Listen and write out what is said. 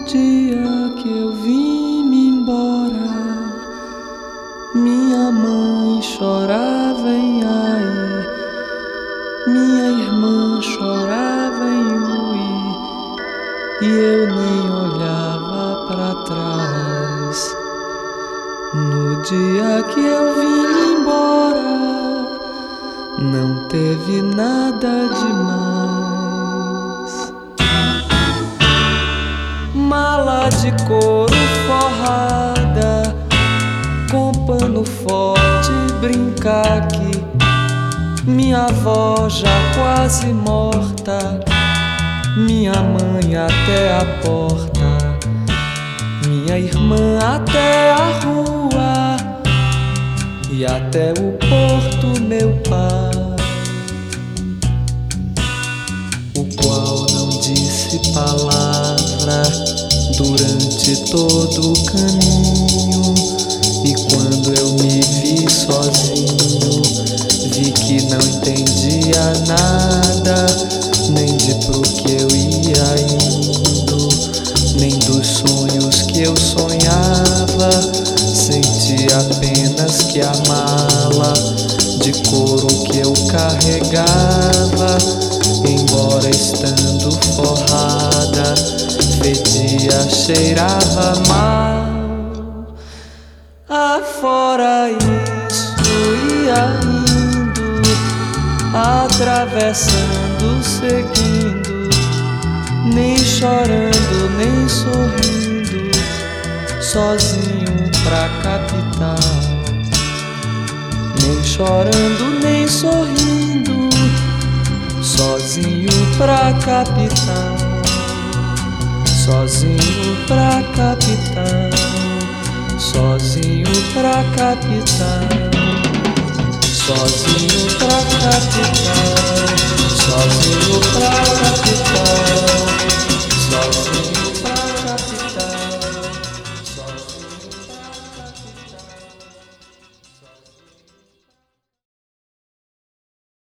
dia que eu vim-me embora, minha mãe chorava em ai, minha irmã chorava em ui, e eu nem olhava pra trás. No dia que eu vim embora, não teve nada demais. Mala de couro forrada, com pano forte, brincar que minha avó já quase morta, minha mãe até a porta, minha irmã até a rua e até o porto meu pai, o qual não disse palavra durante todo o caminho. E quando eu me vi sozinho, vi que não entendia nada, nem de pro que eu ia indo, nem dos sonhos que eu sonhava. Senti apenas que a mala de couro que eu carregava, embora estando forrada, fedia, cheirava mal. Afora isso ia indo, atravessando, seguindo, nem chorando, nem sorrindo, sozinho pra capital. Nem chorando, nem sorrindo, sozinho pra capital. Sozinho pra capital. Sozinho pra capital. Sozinho pra capital. Sozinho pra capital.